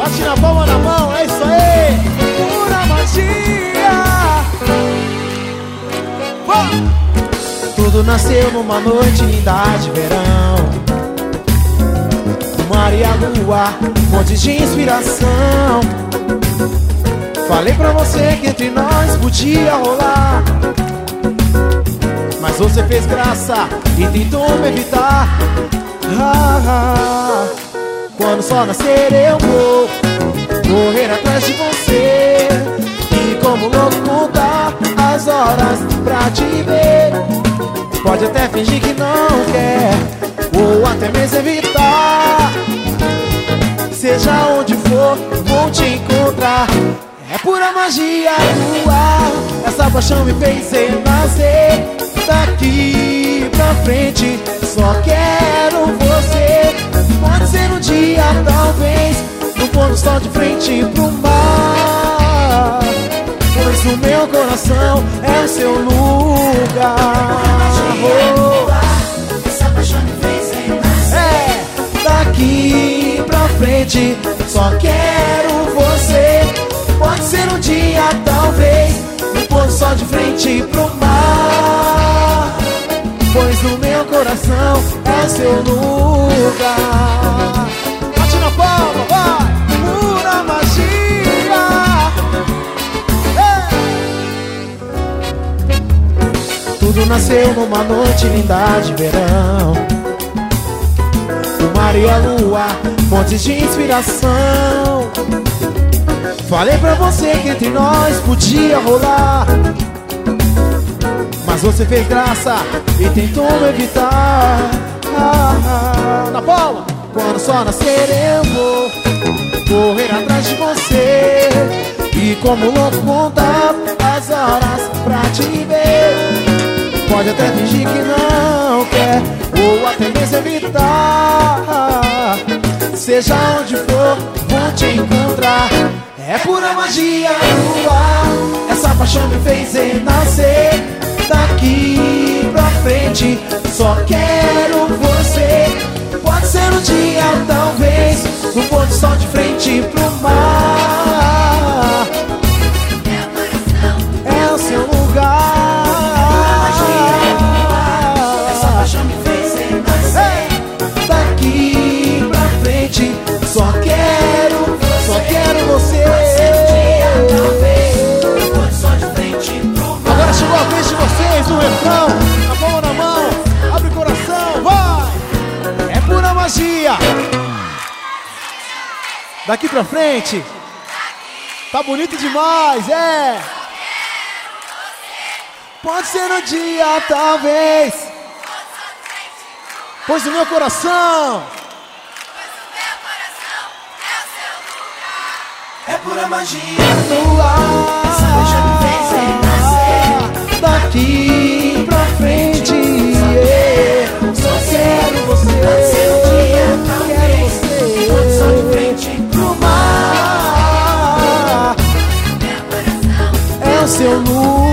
Bate na palma na mão, é isso aí. Pura magia. Tudo nasceu numa noite linda de verão. O mar e a lua, um monte de inspiração. Falei pra você que entre nós podia rolar, mas você fez graça e tentou me evitar. Quando o sol nascer eu vou correr atrás de você, e como louco contar as horas pra te ver. Pode até fingir que não quer, ou até mesmo evitar. Seja onde for, vou te encontrar. É pura magia do ar. Essa paixão me fez renascer. Daqui pra frente só quero você. Pode ser um dia, talvez, no pôr do sol de frente pro mar, pois o meu coração é o seu lugar. Essa paixão me fez renascer. Daqui pra frente só quero você. Pode ser um dia, talvez, no pôr do sol de frente pro mar, pois o meu coração é o seu lugar. Bate na palma, vai! Pura magia. Tudo nasceu numa noite linda de verão. O mar e a lua, montes de inspiração. Falei pra você que entre nós podia rolar, mas você fez graça e tentou me evitar. Na palma! Quando o sol nascer eu vou correr atrás de você, e como louco contar as horas pra te ver. Pode até fingir que não quer, ou até mesmo evitar. Seja onde for, vou te encontrar. É pura magia no ar. Essa paixão me fez renascer. Daqui pra frente só quero você. Pode ser um dia, talvez, no pôr do sol de frente pro mar. Meu coração é o seu lugar. Essa paixão me fez renascer. Daqui pra frente só quero você. Pode ser um dia, talvez, no pôr do sol de frente pro mar. Agora chegou a vez de vocês, no refrão, a palma na mão, abre o coração, vai! É pura magia. Daqui pra frente tá bonito demais, é. Pode ser um dia, talvez, pois o meu coração É pura magia no ar. Essa paixão me fez renascer. Daqui pra frente só quero você. Pode ser um dia, Quero talvez, você. no pôr do sol de frente pro mar. Mar Meu coração é o seu lugar.